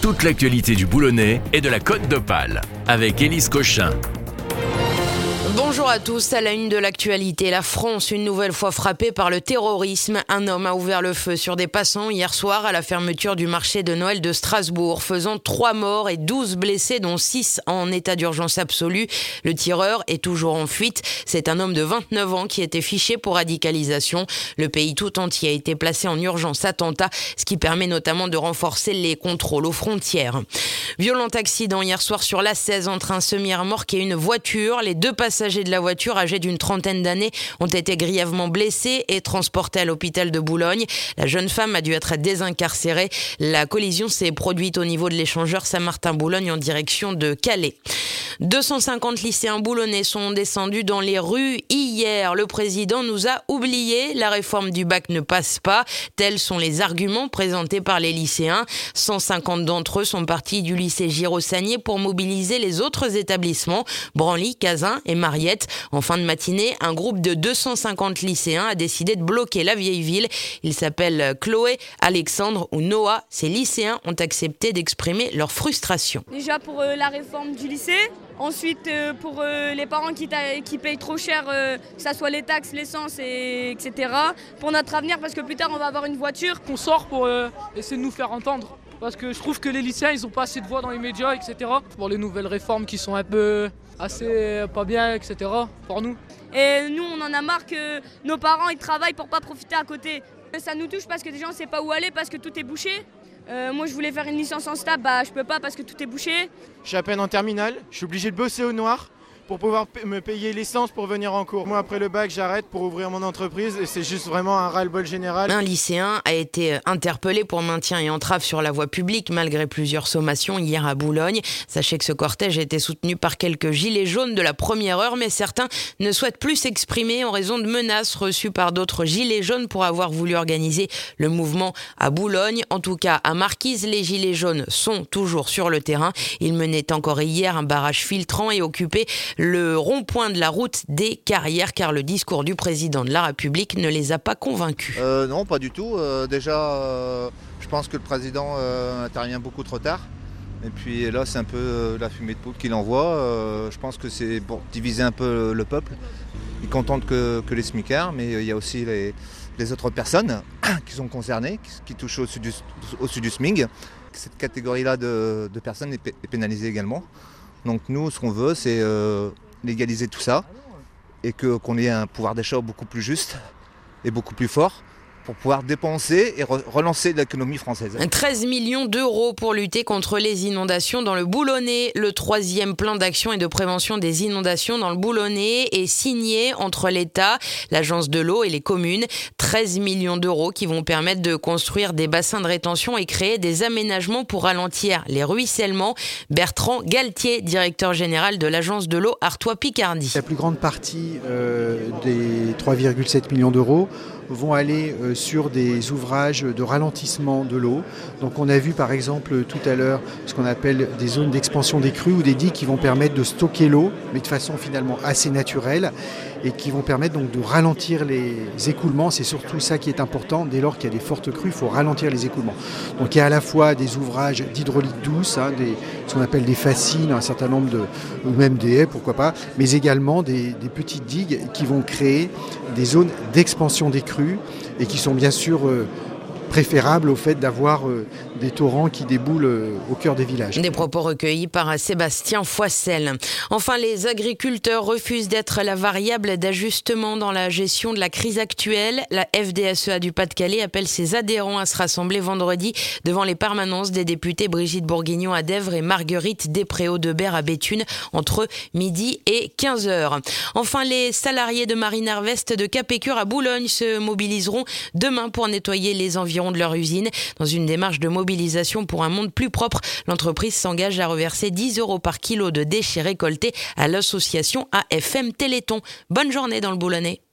Toute l'actualité du Boulonnais et de la Côte d'Opale avec Élise Cochin. Bonjour à tous, à la une de l'actualité, la France une nouvelle fois frappée par le terrorisme. Un homme a ouvert le feu sur des passants hier soir à la fermeture du marché de Noël de Strasbourg, faisant 3 morts et 12 blessés, dont 6 en état d'urgence absolue. Le tireur est toujours en fuite. C'est un homme de 29 ans qui était fiché pour radicalisation. Le pays tout entier a été placé en urgence attentat, ce qui permet notamment de renforcer les contrôles aux frontières. Violent accident hier soir sur l'A16 entre un semi-remorque et une voiture. Les 2 passagers de la voiture, âgés d'une trentaine d'années, ont été grièvement blessés et transportés à l'hôpital de Boulogne. La jeune femme a dû être désincarcérée. La collision s'est produite au niveau de l'échangeur Saint-Martin-Boulogne en direction de Calais. 250 lycéens boulonnais sont descendus dans les rues hier. Le président nous a oubliés. La réforme du bac ne passe pas. Tels sont les arguments présentés par les lycéens. 150 d'entre eux sont partis du lycée Giraud-Sagné pour mobiliser les autres établissements, Branly, Cazin et Mariette. En fin de matinée, un groupe de 250 lycéens a décidé de bloquer la vieille ville. Ils s'appellent Chloé, Alexandre ou Noah. Ces lycéens ont accepté d'exprimer leur frustration. Déjà pour la réforme du lycée, ensuite pour les parents qui payent trop cher, que ça soit les taxes, l'essence, etc. Pour notre avenir, parce que plus tard on va avoir une voiture. Qu'on sort pour essayer de nous faire entendre. Parce que je trouve que les lycéens, ils n'ont pas assez de voix dans les médias, etc. Pour les nouvelles réformes qui sont un peu assez pas bien, etc. pour nous. Et nous, on en a marre que nos parents, ils travaillent pour pas profiter à côté. Ça nous touche parce que déjà, on ne sait pas où aller parce que tout est bouché. Moi, je voulais faire une licence en STAPS, je peux pas parce que tout est bouché. Je suis à peine en terminale, je suis obligé de bosser au noir pour pouvoir me payer l'essence pour venir en cours. Moi, après le bac, j'arrête pour ouvrir mon entreprise et c'est juste vraiment un ras-le-bol général. Un lycéen a été interpellé pour maintien et entrave sur la voie publique malgré plusieurs sommations hier à Boulogne. Sachez que ce cortège a été soutenu par quelques gilets jaunes de la première heure, mais certains ne souhaitent plus s'exprimer en raison de menaces reçues par d'autres gilets jaunes pour avoir voulu organiser le mouvement à Boulogne. En tout cas, à Marquise, les gilets jaunes sont toujours sur le terrain. Ils menaient encore hier un barrage filtrant et occupaient le rond-point de la route des Carrières, car le discours du président de la République ne les a pas convaincus. Non, pas du tout. Déjà, je pense que le président intervient beaucoup trop tard. Et puis là, c'est un peu la fumée de poudre qu'il envoie. Je pense que c'est pour diviser un peu le peuple. Il ne contente que les smicards, mais il y a aussi les autres personnes qui sont concernées, qui touchent au-dessus du SMIC. Cette catégorie-là de personnes est pénalisée également. Donc nous, ce qu'on veut, c'est légaliser tout ça et qu'on ait un pouvoir d'achat beaucoup plus juste et beaucoup plus fort pour pouvoir dépenser et relancer l'économie française. 13 millions d'euros pour lutter contre les inondations dans le Boulonnais. Le 3e plan d'action et de prévention des inondations dans le Boulonnais est signé entre l'État, l'Agence de l'eau et les communes. 13 millions d'euros qui vont permettre de construire des bassins de rétention et créer des aménagements pour ralentir les ruissellements. Bertrand Galtier, directeur général de l'Agence de l'eau Artois-Picardie. La plus grande partie des 3,7 millions d'euros vont aller sur des ouvrages de ralentissement de l'eau. Donc on a vu par exemple tout à l'heure ce qu'on appelle des zones d'expansion des crues ou des digues qui vont permettre de stocker l'eau, mais de façon finalement assez naturelle et qui vont permettre donc de ralentir les écoulements. C'est surtout ça qui est important. Dès lors qu'il y a des fortes crues, il faut ralentir les écoulements. Donc il y a à la fois des ouvrages d'hydraulique douce, ce qu'on appelle des fascines, un certain nombre ou même des haies, pourquoi pas, mais également des petites digues qui vont créer des zones d'expansion des crues et qui sont bien sûr préférable au fait d'avoir des torrents qui déboulent au cœur des villages. Des propos recueillis par Sébastien Foissel. Enfin, les agriculteurs refusent d'être la variable d'ajustement dans la gestion de la crise actuelle. La FDSEA du Pas-de-Calais appelle ses adhérents à se rassembler vendredi devant les permanences des députés Brigitte Bourguignon à Dèvres et Marguerite Despréaux-Debert à Béthune entre midi et 15h. Enfin, les salariés de Marine Harvest de Capécure à Boulogne se mobiliseront demain pour nettoyer les environs de leur usine. Dans une démarche de mobilisation pour un monde plus propre, l'entreprise s'engage à reverser 10 € par kilo de déchets récoltés à l'association AFM Téléthon. Bonne journée dans le Boulonnais.